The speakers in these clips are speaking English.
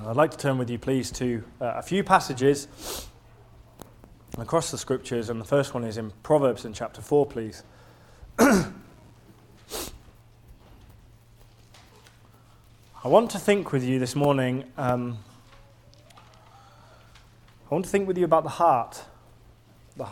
I'd like to turn with you, please, to a few passages across the Scriptures, and the first one is in Proverbs in chapter 4, please. I want to think with you this morning, I want to think with you about the heart. And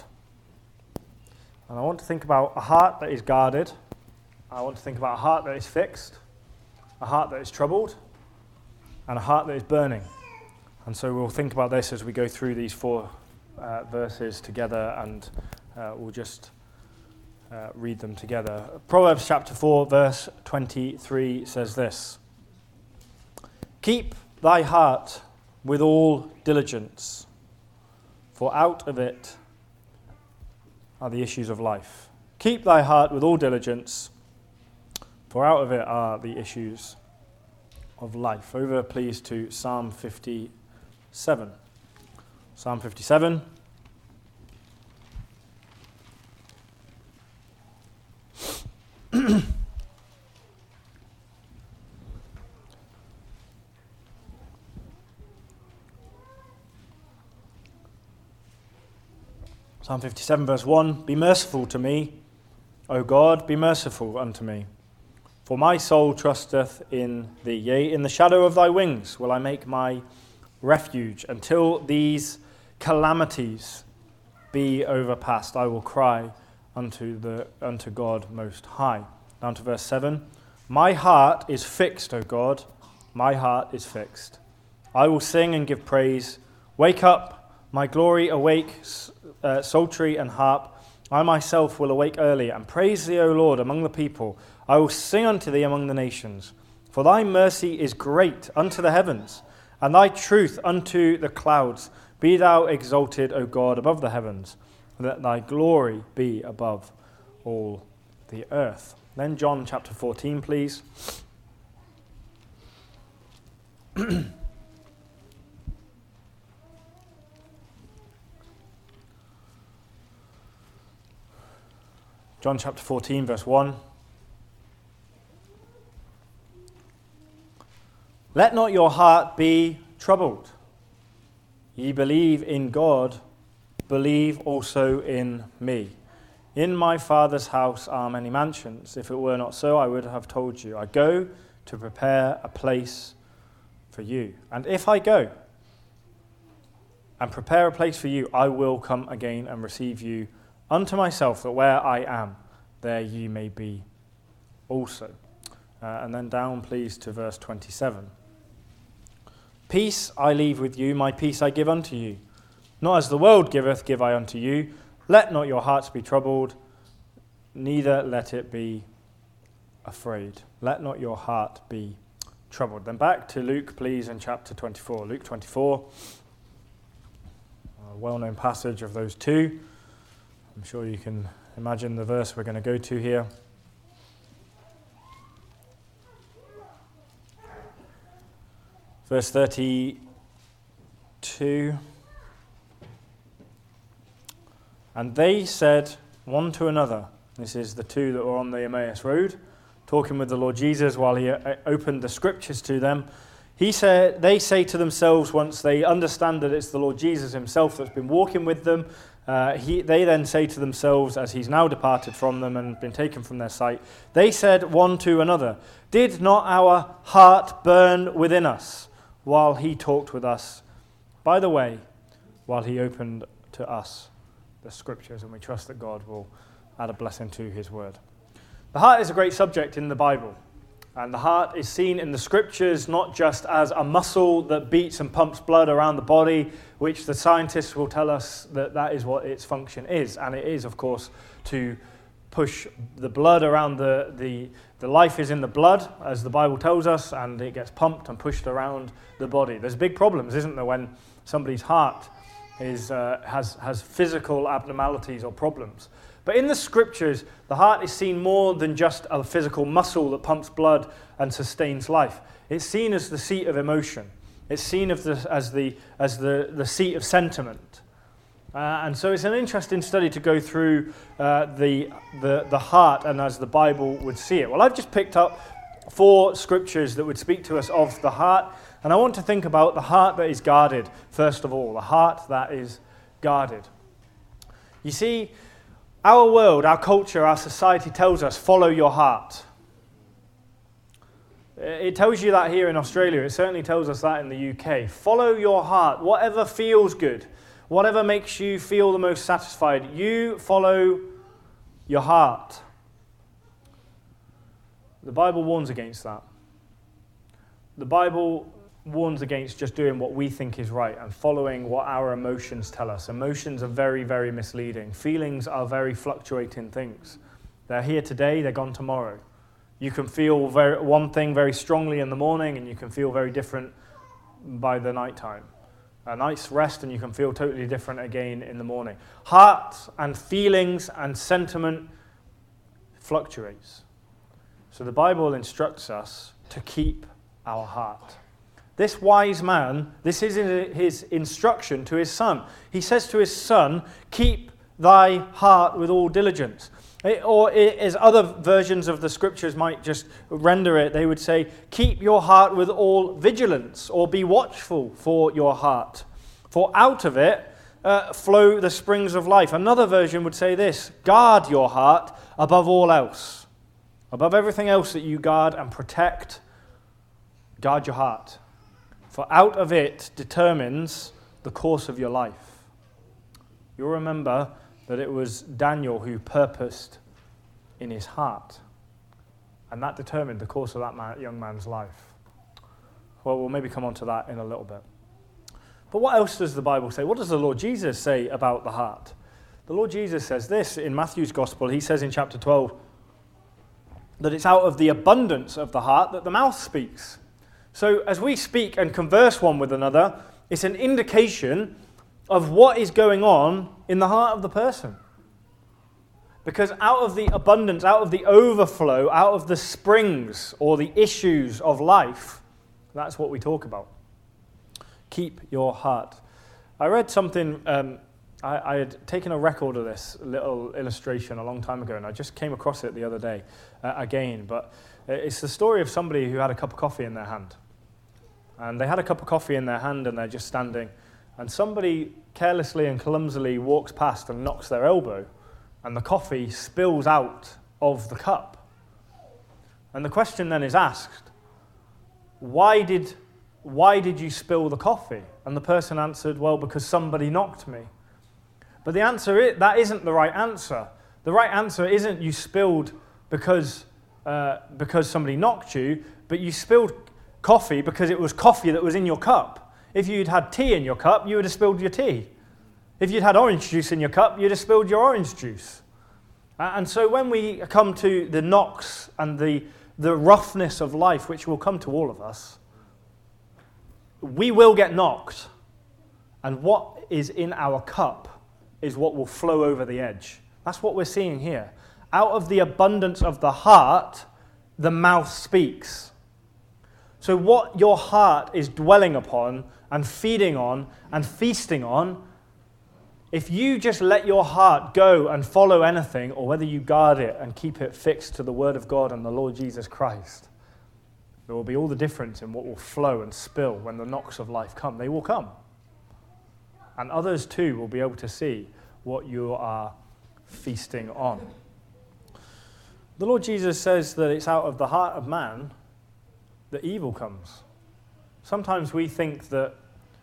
I want to think about a heart that is guarded. I want to think about a heart that is fixed, a heart that is troubled, and a heart that is burning. And so we'll think about this as we go through these four verses together, and we'll just read them together. Proverbs chapter 4, verse 23 says this: "Keep thy heart with all diligence, for out of it are the issues of life." Keep thy heart with all diligence, for out of it are the issues of life. Over, please, to Psalm 57. Psalm 57. Psalm 57, verse 1, "Be merciful to me, O God, be merciful unto me. For my soul trusteth in thee. Yea, in the shadow of thy wings will I make my refuge. Until these calamities be overpast, I will cry unto God Most High." Down to verse 7. "My heart is fixed, O God, my heart is fixed. I will sing and give praise. Wake up, my glory, awake, psaltery and harp. I myself will awake early and praise thee, O Lord, among the people. I will sing unto thee among the nations. For thy mercy is great unto the heavens, and thy truth unto the clouds. Be thou exalted, O God, above the heavens, and let thy glory be above all the earth." Then John chapter 14, please. John chapter 14, verse 1. "Let not your heart be troubled. Ye believe in God, believe also in me. In my Father's house are many mansions. If it were not so, I would have told you. I go to prepare a place for you. And if I go and prepare a place for you, I will come again and receive you unto myself, that where I am, there ye may be also." And then down, please, to verse 27. "Peace I leave with you, my peace I give unto you. Not as the world giveth, give I unto you. Let not your hearts be troubled, neither let it be afraid." Let not your heart be troubled. Then back to Luke, please, in chapter 24. Luke 24, a well-known passage of those two. I'm sure you can imagine the verse we're going to go to here. Verse 32. "And they said one to another," this is the two that were on the Emmaus Road, talking with the Lord Jesus while he opened the Scriptures to them. They say to themselves, once they understand that it's the Lord Jesus himself that's been walking with them, they then say to themselves, as he's now departed from them and been taken from their sight, they said one to another, "Did not our heart burn within us while he talked with us by the way, while he opened to us the Scriptures?" And we trust that God will add a blessing to his word. The heart is a great subject in the Bible. And the heart is seen in the Scriptures not just as a muscle that beats and pumps blood around the body, which the scientists will tell us that is what its function is. And it is, of course, to push the blood around the life is in the blood, as the Bible tells us, and it gets pumped and pushed around the body. There's big problems, isn't there, when somebody's heart has physical abnormalities or problems. But in the Scriptures, the heart is seen more than just a physical muscle that pumps blood and sustains life. It's seen as the seat of emotion. It's seen as the seat of sentiment. And so it's an interesting study to go through the heart and as the Bible would see it. Well, I've just picked up 4 scriptures that would speak to us of the heart. And I want to think about the heart that is guarded, first of all, the heart that is guarded. You see, our world, our culture, our society tells us, follow your heart. It tells you that here in Australia. It certainly tells us that in the UK. Follow your heart. Whatever feels good, whatever makes you feel the most satisfied, you follow your heart. The Bible warns against that. The Bible warns against just doing what we think is right and following what our emotions tell us. Emotions are very, very misleading. Feelings are very fluctuating things. They're here today, they're gone tomorrow. You can feel one thing very strongly in the morning, and you can feel very different by the nighttime. A night's rest, and you can feel totally different again in the morning. Heart and feelings and sentiment fluctuates. So the Bible instructs us to keep our heart. This wise man, this is his instruction to his son. He says to his son, keep thy heart with all diligence. Or as other versions of the scriptures might just render it, they would say, keep your heart with all vigilance, or be watchful for your heart. For out of it flow the springs of life. Another version would say this, guard your heart above all else. Above everything else that you guard and protect, guard your heart. For out of it determines the course of your life. You'll remember that it was Daniel who purposed in his heart. And that determined the course of that young man's life. Well, we'll maybe come on to that in a little bit. But what else does the Bible say? What does the Lord Jesus say about the heart? The Lord Jesus says this in Matthew's Gospel. He says in chapter 12 that it's out of the abundance of the heart that the mouth speaks. So as we speak and converse one with another, it's an indication of what is going on in the heart of the person. Because out of the abundance, out of the overflow, out of the springs or the issues of life, that's what we talk about. Keep your heart. I read something, I had taken a record of this little illustration a long time ago, and I just came across it the other day again. But it's the story of somebody who had a cup of coffee in their hand. And they had a cup of coffee in their hand, and they're just standing. And somebody carelessly and clumsily walks past and knocks their elbow, and the coffee spills out of the cup. And the question then is asked, why did you spill the coffee? And the person answered, well, because somebody knocked me. But the answer is, that isn't the right answer. The right answer isn't you spilled because somebody knocked you, but you spilled coffee because it was coffee that was in your cup. If you'd had tea in your cup, you would have spilled your tea. If you'd had orange juice in your cup, you'd have spilled your orange juice. And so when we come to the knocks and the roughness of life, which will come to all of us, we will get knocked. And what is in our cup is what will flow over the edge. That's what we're seeing here. Out of the abundance of the heart, the mouth speaks. So what your heart is dwelling upon and feeding on and feasting on, if you just let your heart go and follow anything, or whether you guard it and keep it fixed to the Word of God and the Lord Jesus Christ, there will be all the difference in what will flow and spill when the knocks of life come. They will come. And others too will be able to see what you are feasting on. The Lord Jesus says that it's out of the heart of man that evil comes. Sometimes we think that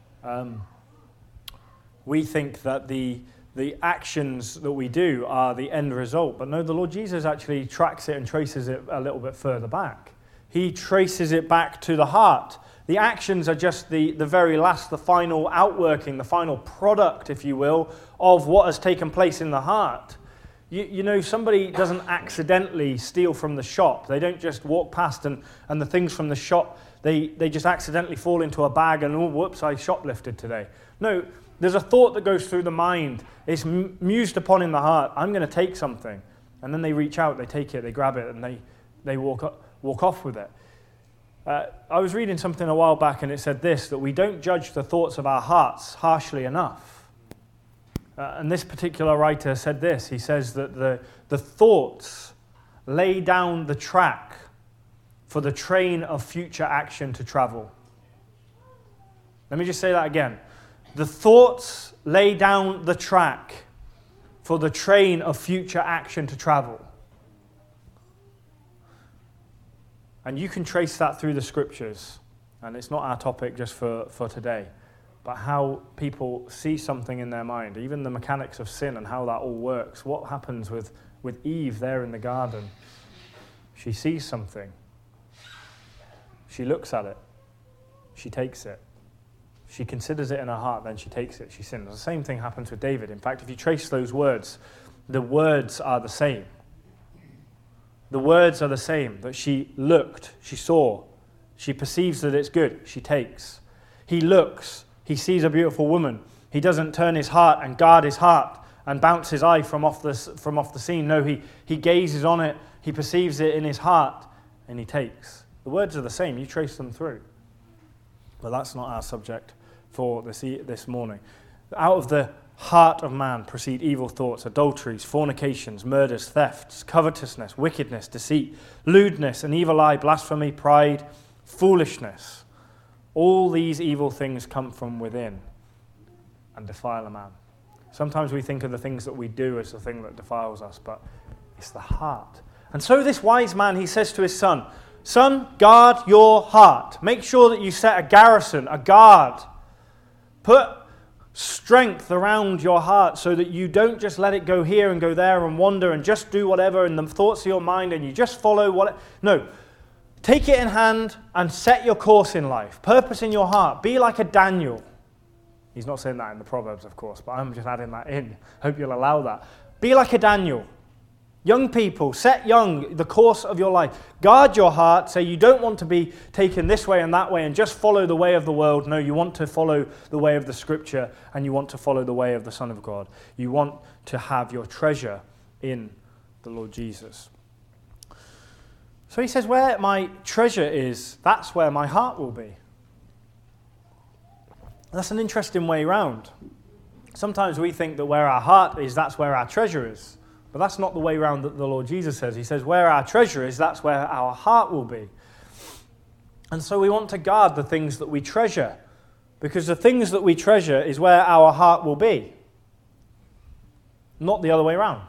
the actions that we do are the end result, but no, the Lord Jesus actually tracks it and traces it a little bit further back. He traces it back to the heart. The actions are just the very last, the final outworking, the final product, if you will, of what has taken place in the heart. You know, somebody doesn't accidentally steal from the shop. They don't just walk past and the things from the shop, they just accidentally fall into a bag and, oh, whoops, I shoplifted today. No, there's a thought that goes through the mind. It's mused upon in the heart. I'm going to take something. And then they reach out, they take it, they grab it, and they walk off with it. I was reading something a while back, and it said this, that we don't judge the thoughts of our hearts harshly enough. And this particular writer said this. He says that the thoughts lay down the track for the train of future action to travel. Let me just say that again. The thoughts lay down the track for the train of future action to travel. And you can trace that through the scriptures. And it's not our topic just for today. But how people see something in their mind, even the mechanics of sin and how that all works. What happens with Eve there in the garden? She sees something. She looks at it. She takes it. She considers it in her heart, then she takes it, she sins. The same thing happens with David. In fact, if you trace those words, the words are the same. The words are the same, that she looked, she saw, she perceives that it's good, she takes. He looks, he sees a beautiful woman. He doesn't turn his heart and guard his heart and bounce his eye from off the scene. No, he gazes on it, he perceives it in his heart, and he takes. The words are the same, you trace them through. But that's not our subject for this morning. Out of the heart of man proceed evil thoughts, adulteries, fornications, murders, thefts, covetousness, wickedness, deceit, lewdness, an evil eye, blasphemy, pride, foolishness. All these evil things come from within and defile a man. Sometimes we think of the things that we do as the thing that defiles us, but it's the heart. And so this wise man, he says to his son, "Son, guard your heart. Make sure that you set a garrison, a guard. Put strength around your heart so that you don't just let it go here and go there and wander and just do whatever in the thoughts of your mind and you just follow what... No. Take it in hand and set your course in life. Purpose in your heart. Be like a Daniel." He's not saying that in the Proverbs, of course, but I'm just adding that in. Hope you'll allow that. Be like a Daniel. Young people, set the course of your life. Guard your heart. Say you don't want to be taken this way and that way and just follow the way of the world. No, you want to follow the way of the Scripture and you want to follow the way of the Son of God. You want to have your treasure in the Lord Jesus. So he says, where my treasure is, that's where my heart will be. That's an interesting way round. Sometimes we think that where our heart is, that's where our treasure is. But that's not the way around that the Lord Jesus says. He says, where our treasure is, that's where our heart will be. And so we want to guard the things that we treasure, because the things that we treasure is where our heart will be, not the other way around.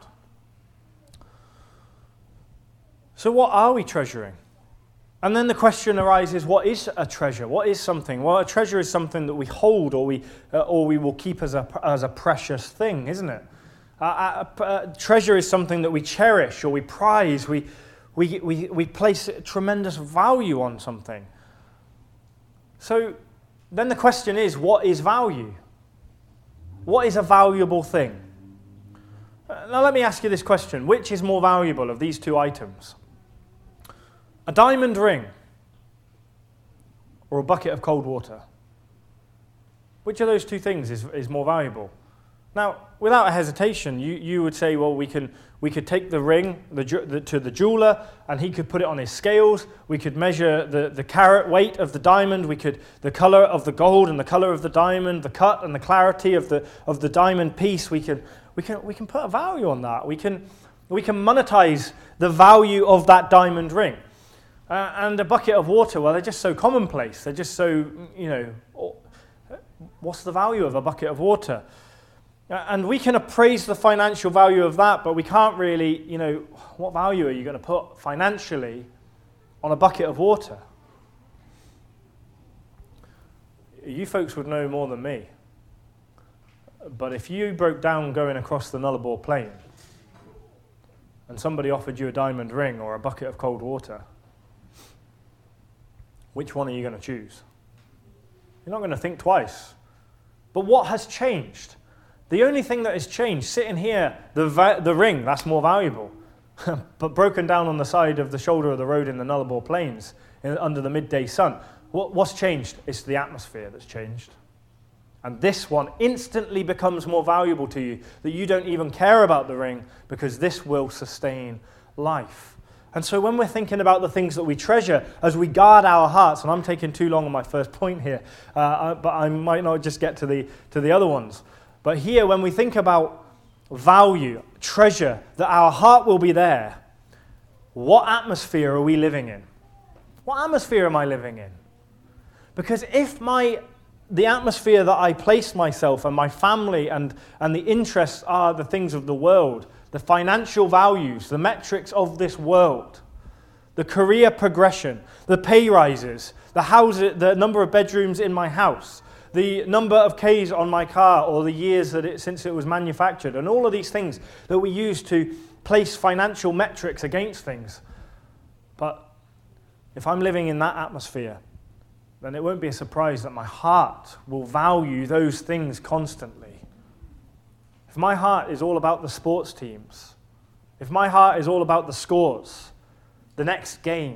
So what are we treasuring? And then the question arises, what is a treasure? What is something? Well, a treasure is something that we hold or we will keep as a precious thing, isn't it? Treasure is something that we cherish or we prize. We place tremendous value on something. So then the question is, what is value? What is a valuable thing? Now let me ask you this question. Which is more valuable of these two items? A diamond ring or a bucket of cold water? Which of those two things is more valuable? Now, without a hesitation, you would say, well, we could take the ring to the jeweler, and he could put it on his scales. We could measure the carat weight of the diamond. The color of the gold and the color of the diamond, the cut and the clarity of the diamond piece. We can put a value on that. We can monetize the value of that diamond ring. And a bucket of water, well, they're just so commonplace. They're just so, what's the value of a bucket of water? And we can appraise the financial value of that, but we can't really, what value are you going to put financially on a bucket of water? You folks would know more than me. But if you broke down going across the Nullarbor Plain and somebody offered you a diamond ring or a bucket of cold water, which one are you going to choose? You're not going to think twice. But what has changed? The only thing that has changed, sitting here, the ring, that's more valuable. But broken down on the side of the shoulder of the road in the Nullarbor Plains, under the midday sun, what's changed? It's the atmosphere that's changed. And this one instantly becomes more valuable to you, that you don't even care about the ring, because this will sustain life. And so when we're thinking about the things that we treasure, as we guard our hearts, and I'm taking too long on my first point here, but I might not just get to the other ones. But here, when we think about value, treasure, that our heart will be there, what atmosphere are we living in? What atmosphere am I living in? Because if the atmosphere that I place myself and my family and the interests are the things of the world, the financial values, the metrics of this world, the career progression, the pay rises, the number of bedrooms in my house, the number of Ks on my car, or the years since it was manufactured, and all of these things that we use to place financial metrics against things. But if I'm living in that atmosphere, then it won't be a surprise that my heart will value those things constantly. If my heart is all about the sports teams, if my heart is all about the scores, the next game,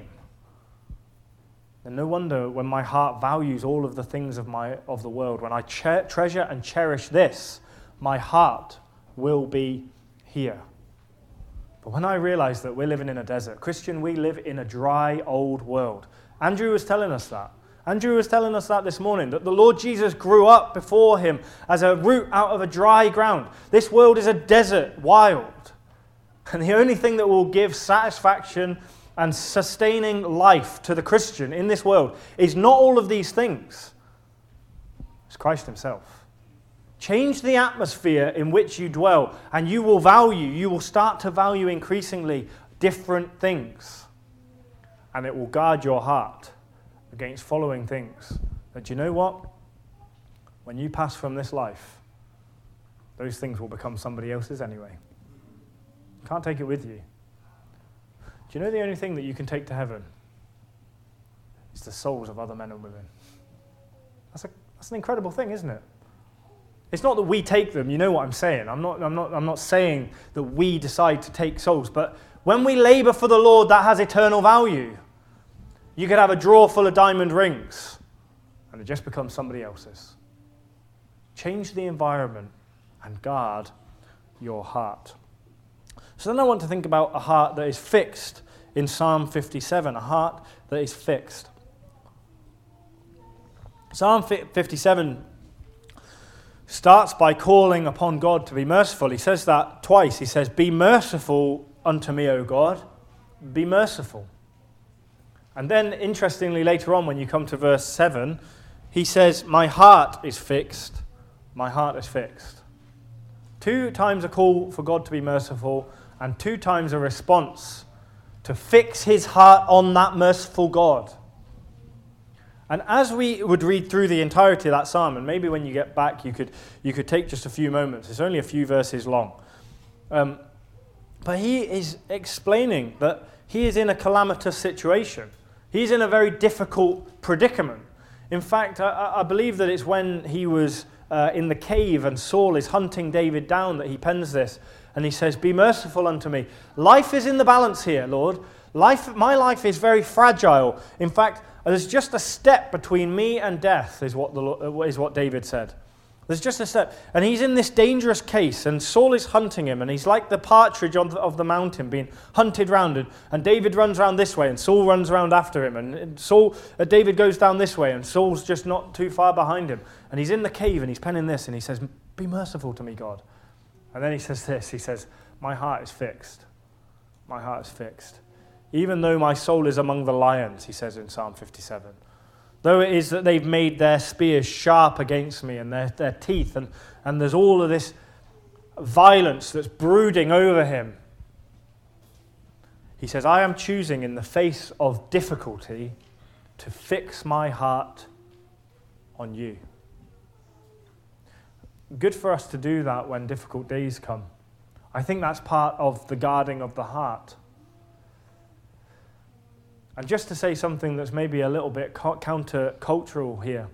then no wonder when my heart values all of the things of the world, when I treasure and cherish this, my heart will be here. But when I realize that we're living in a desert, Christian, we live in a dry, old world. Andrew was telling us that. Andrew was telling us that this morning, that the Lord Jesus grew up before him as a root out of a dry ground. This world is a desert, wild. And the only thing that will give satisfaction and sustaining life to the Christian in this world is not all of these things. It's Christ himself. Change the atmosphere in which you dwell, and you will start to value increasingly different things. And it will guard your heart against following things that, you know what? When you pass from this life, those things will become somebody else's anyway. You can't take it with you. Do you know the only thing that you can take to heaven is the souls of other men and women? That's an incredible thing, isn't it? It's not that we take them, you know what I'm saying. I'm not saying that we decide to take souls, but when we labor for the Lord, that has eternal value. You could have a drawer full of diamond rings, and it just becomes somebody else's. Change the environment and guard your heart. So then I want to think about a heart that is fixed in Psalm 57, a heart that is fixed. Psalm 57 starts by calling upon God to be merciful. He says that twice. He says, "Be merciful unto me, O God. Be merciful." And then, interestingly, later on when you come to verse 7, he says, "My heart is fixed. My heart is fixed." 2 times a call for God to be merciful, and 2 times a response to fix his heart on that merciful God. And as we would read through the entirety of that psalm, and maybe when you get back you could take just a few moments. It's only a few verses long. But he is explaining that he is in a calamitous situation. He's in a very difficult predicament. In fact, I believe that it's when he was in the cave and Saul is hunting David down that he pens this. And he says, "Be merciful unto me." Life is in the balance here, Lord. My life is very fragile. In fact, there's just a step between me and death, is what David said. There's just a step. And he's in this dangerous case, and Saul is hunting him, and he's like the partridge of the mountain being hunted round. And David runs around this way, and Saul runs around after him. And David goes down this way, and Saul's just not too far behind him. And he's in the cave, and he's penning this, and he says, "Be merciful to me, God." And then he says this, he says, "My heart is fixed. My heart is fixed. Even though my soul is among the lions," he says in Psalm 57. "Though it is that they've made their spears sharp against me and their teeth, and there's all of this violence that's brooding over him." He says, "I am choosing in the face of difficulty to fix my heart on you." Good for us to do that when difficult days come. I think that's part of the guarding of the heart. And just to say something that's maybe a little bit counter-cultural here.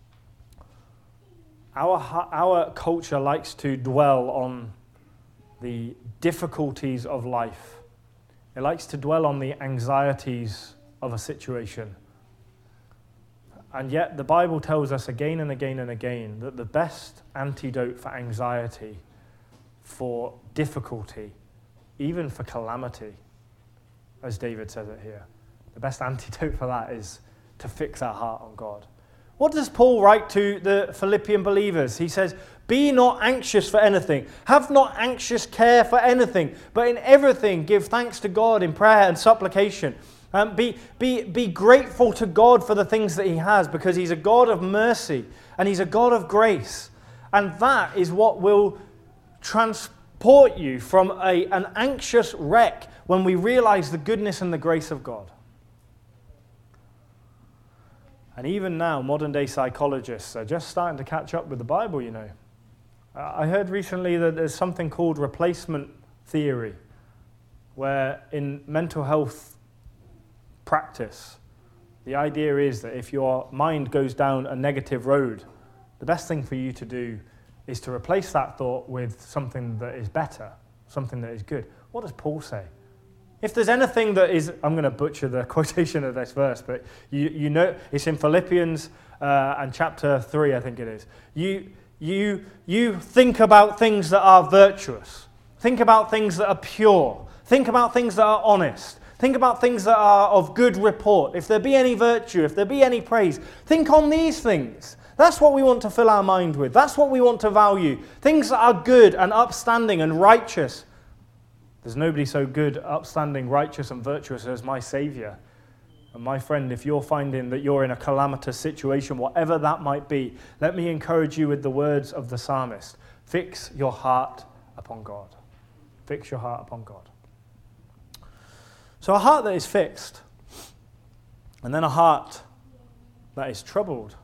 Our culture likes to dwell on the difficulties of life. It likes to dwell on the anxieties of a situation. And yet the Bible tells us again and again and again that the best antidote for anxiety, for difficulty, even for calamity, as David says it here, the best antidote for that is to fix our heart on God. What does Paul write to the Philippian believers? He says, "Be not anxious for anything. Have not anxious care for anything. But in everything give thanks to God in prayer and supplication. Be grateful to God for the things that he has, because he's a God of mercy and he's a God of grace. And that is what will transport you from an anxious wreck when we realize the goodness and the grace of God. And even now, modern day psychologists are just starting to catch up with the Bible, you know. I heard recently that there's something called replacement theory, where in mental health practice, the idea is that if your mind goes down a negative road, the best thing for you to do is to replace that thought with something that is better, something that is good. What does Paul say? If there's anything that is, I'm going to butcher the quotation of this verse, but you know it's in Philippians and chapter 3, I think it is. You think about things that are virtuous. Think about things that are pure. Think about things that are honest. Think about things that are of good report. If there be any virtue, if there be any praise, think on these things. That's what we want to fill our mind with. That's what we want to value. Things that are good and upstanding and righteous. There's nobody so good, upstanding, righteous and virtuous as my Savior. And my friend, if you're finding that you're in a calamitous situation, whatever that might be, let me encourage you with the words of the psalmist. Fix your heart upon God. Fix your heart upon God. So a heart that is fixed, and then a heart that is troubled.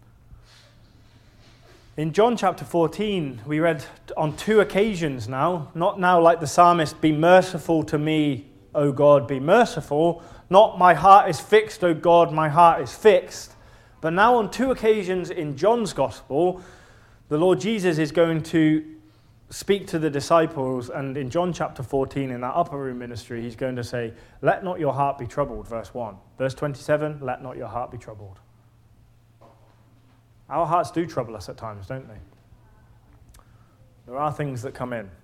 In John chapter 14, we read on 2 occasions now, not now like the psalmist, be merciful to me, O God, be merciful. Not my heart is fixed, O God, my heart is fixed. But now on 2 occasions in John's gospel, the Lord Jesus is going to speak to the disciples, and in John chapter 14, in that upper room ministry, he's going to say, let not your heart be troubled, verse 1. Verse 27, let not your heart be troubled. Our hearts do trouble us at times, don't they? There are things that come in. Do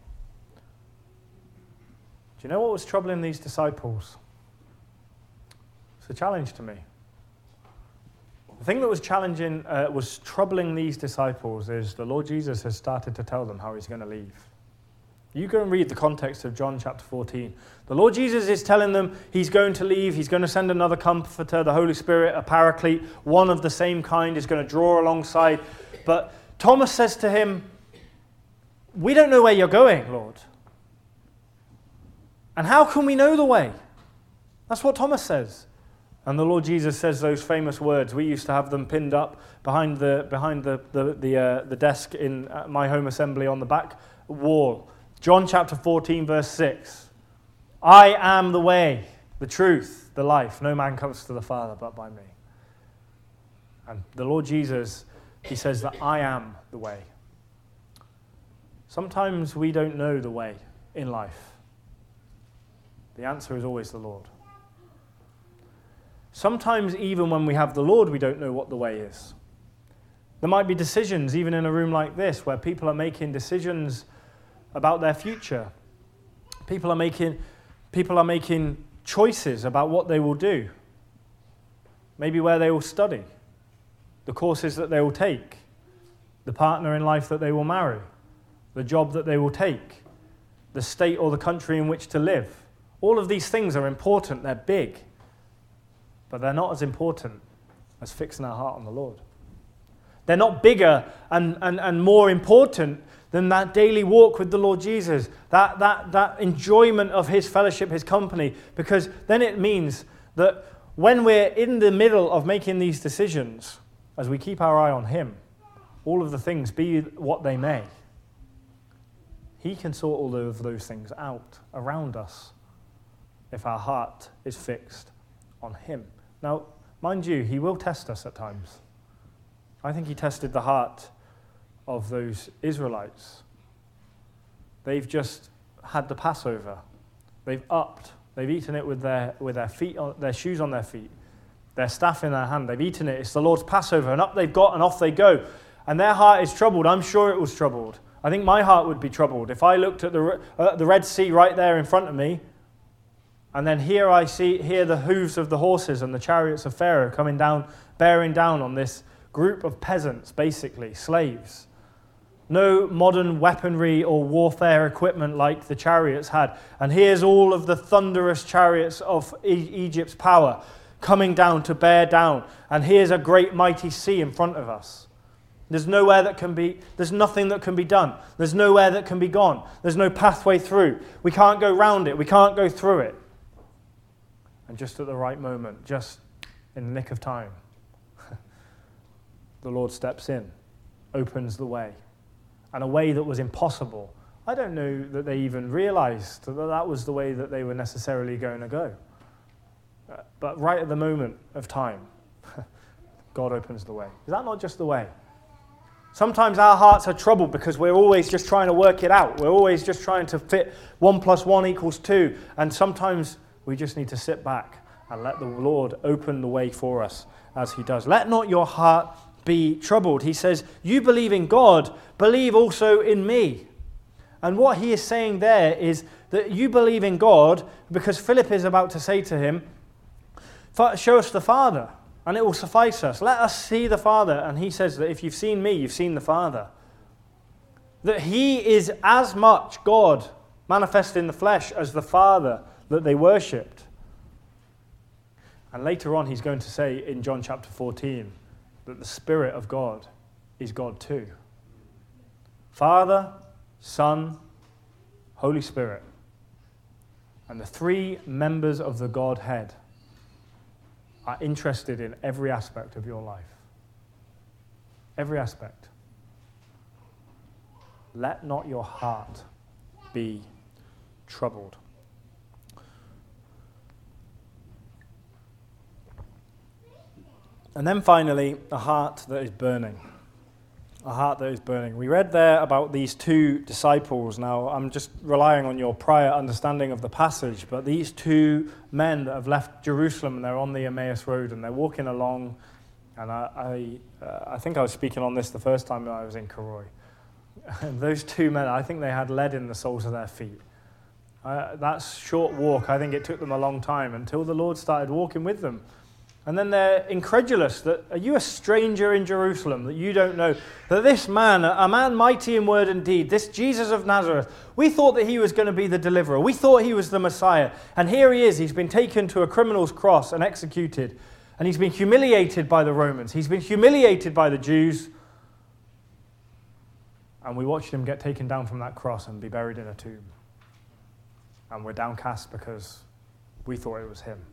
you know what was troubling these disciples? It's a challenge to me. The thing that was was troubling these disciples is the Lord Jesus has started to tell them how he's going to leave. You go and read the context of John chapter 14. The Lord Jesus is telling them he's going to leave. He's going to send another comforter, the Holy Spirit, a paraclete, one of the same kind, is going to draw alongside. But Thomas says to him, we don't know where you're going, Lord. And how can we know the way? That's what Thomas says. And the Lord Jesus says those famous words. We used to have them pinned up behind the desk in my home assembly on the back wall. John chapter 14, verse 6. I am the way, the truth, the life. No man comes to the Father but by me. And the Lord Jesus, he says that I am the way. Sometimes we don't know the way in life. The answer is always the Lord. Sometimes even when we have the Lord, we don't know what the way is. There might be decisions, even in a room like this, where people are making decisions about their future. People are making choices about what they will do. Maybe where they will study, the courses that they will take, the partner in life that they will marry, the job that they will take, the state or the country in which to live. All of these things are important, they're big, but they're not as important as fixing our heart on the Lord. They're not bigger and more important than that daily walk with the Lord Jesus, that enjoyment of his fellowship, his company, because then it means that when we're in the middle of making these decisions, as we keep our eye on him, all of the things, be what they may, he can sort all of those things out around us if our heart is fixed on him. Now, mind you, he will test us at times. I think he tested the heart of those Israelites. They've just had the Passover. They've eaten it with their feet on, their shoes on their feet, their staff in their hand. They've eaten it. It's the Lord's Passover, and up they've got, and off they go. And their heart is troubled. I'm sure it was troubled. I think my heart would be troubled if I looked at the Red Sea right there in front of me, and then here the hooves of the horses and the chariots of Pharaoh coming down, bearing down on this group of peasants, basically slaves. No modern weaponry or warfare equipment like the chariots had. And here's all of the thunderous chariots of Egypt's power coming down to bear down. And here's a great mighty sea in front of us. There's nothing that can be done. There's nowhere that can be gone. There's no pathway through. We can't go round it. We can't go through it. And just at the right moment, just in the nick of time, the Lord steps in, opens the way. And a way that was impossible. I don't know that they even realized that that was the way that they were necessarily going to go. But right at the moment of time, God opens the way. Is that not just the way? Sometimes our hearts are troubled because we're always just trying to work it out. We're always just trying to fit 1 + 1 = 2. And sometimes we just need to sit back and let the Lord open the way for us as he does. Let not your heart be troubled. He says, you believe in God, believe also in me. And what he is saying there is that you believe in God because Philip is about to say to him, show us the Father, and it will suffice us. Let us see the Father. And he says that if you've seen me, you've seen the Father. That he is as much God manifest in the flesh as the Father that they worshipped. And later on he's going to say in John chapter 14 that the Spirit of God is God too. Father, Son, Holy Spirit. And the three members of the Godhead are interested in every aspect of your life. Every aspect. Let not your heart be troubled. And then finally, a heart that is burning. A heart that is burning. We read there about these two disciples. Now, I'm just relying on your prior understanding of the passage, but these two men that have left Jerusalem and they're on the Emmaus Road and they're walking along, and I think I was speaking on this the first time I was in Karoi. And those two men, I think they had lead in the soles of their feet. That short walk, I think it took them a long time until the Lord started walking with them. And then they're incredulous that, are you a stranger in Jerusalem that you don't know that this man, a man mighty in word and deed, this Jesus of Nazareth, we thought that he was going to be the deliverer. We thought he was the Messiah. And here he is. He's been taken to a criminal's cross and executed. And he's been humiliated by the Romans. He's been humiliated by the Jews. And we watched him get taken down from that cross and be buried in a tomb. And we're downcast because we thought it was him.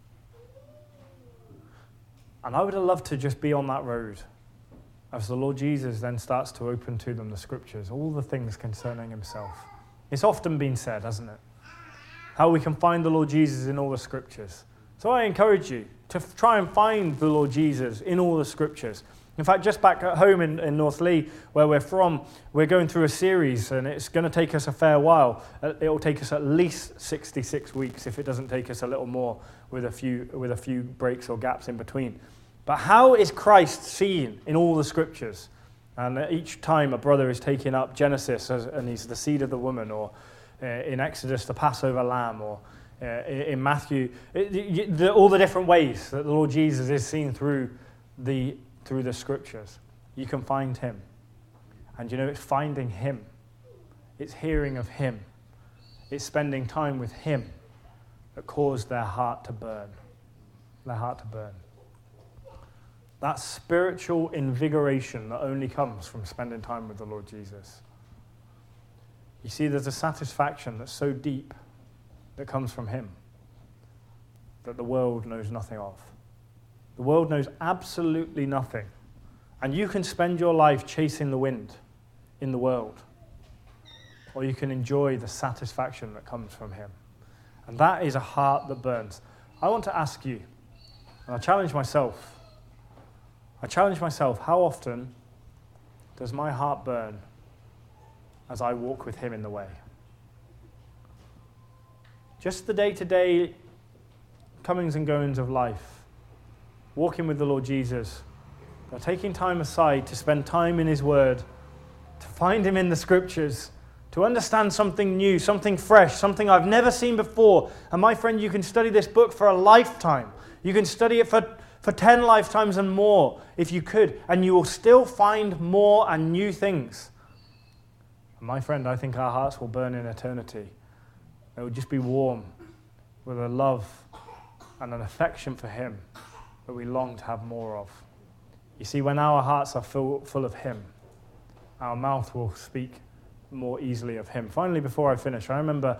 And I would have loved to just be on that road as the Lord Jesus then starts to open to them the scriptures, all the things concerning himself. It's often been said, hasn't it? How we can find the Lord Jesus in all the scriptures. So I encourage you to try and find the Lord Jesus in all the scriptures. In fact, just back at home in North Lee, where we're from, we're going through a series, and it's going to take us a fair while. It will take us at least 66 weeks, if it doesn't take us a little more, with a few breaks or gaps in between. But how is Christ seen in all the scriptures? And each time a brother is taking up Genesis, and he's the seed of the woman, or in Exodus, the Passover lamb, or in Matthew, all the different ways that the Lord Jesus is seen through the scriptures. You can find him. And it's finding him. It's hearing of him. It's spending time with him that caused their heart to burn. Their heart to burn. That spiritual invigoration that only comes from spending time with the Lord Jesus. You see, there's a satisfaction that's so deep that comes from him that the world knows nothing of. The world knows absolutely nothing. And you can spend your life chasing the wind in the world, or you can enjoy the satisfaction that comes from him. And that is a heart that burns. I want to ask you, and I challenge myself, how often does my heart burn as I walk with him in the way? Just the day-to-day comings and goings of life, walking with the Lord Jesus, but taking time aside to spend time in his word, to find him in the scriptures, to understand something new, something fresh, something I've never seen before. And my friend, you can study this book for a lifetime. You can study it for 10 lifetimes and more if you could, and you will still find more and new things And my friend, I think our hearts will burn in eternity. They will just be warm with a love and an affection for him that we long to have more of. You see, when our hearts are full of him, our mouth will speak more easily of him. Finally, before I finish, I remember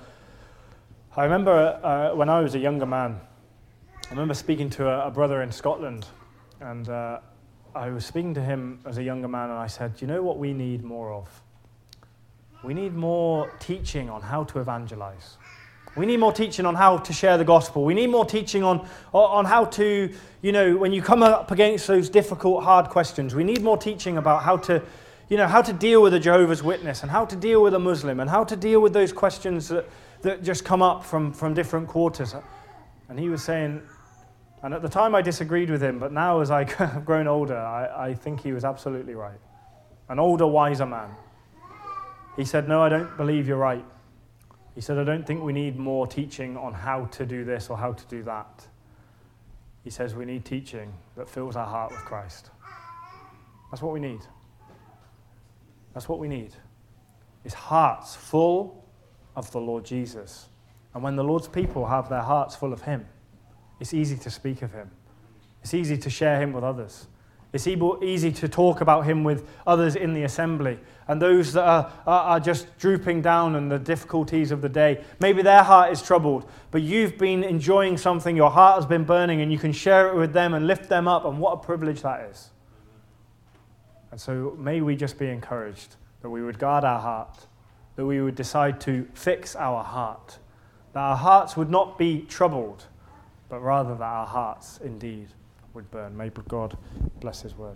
when I was a younger man, I remember speaking to a brother in Scotland, and I was speaking to him as a younger man, and I said, "Do you know what we need more of? We need more teaching on how to evangelize. We need more teaching on how to share the gospel. We need more teaching on how to, when you come up against those difficult, hard questions, we need more teaching about how to deal with a Jehovah's Witness and how to deal with a Muslim and how to deal with those questions that just come up from different quarters." And he was saying, and at the time I disagreed with him, but now as I've grown older, I think he was absolutely right. An older, wiser man. He said, "No, I don't believe you're right." He said, "I don't think we need more teaching on how to do this or how to do that." He says we need teaching that fills our heart with Christ. That's what we need. That's what we need. Is hearts full of the Lord Jesus. And when the Lord's people have their hearts full of him, it's easy to speak of him. It's easy to share him with others. It's easy to talk about him with others in the assembly and those that are just drooping down in the difficulties of the day. Maybe their heart is troubled, but you've been enjoying something, your heart has been burning, and you can share it with them and lift them up, and what a privilege that is. And so may we just be encouraged that we would guard our heart, that we would decide to fix our heart, that our hearts would not be troubled, but rather that our hearts indeed would burn. May God bless his word.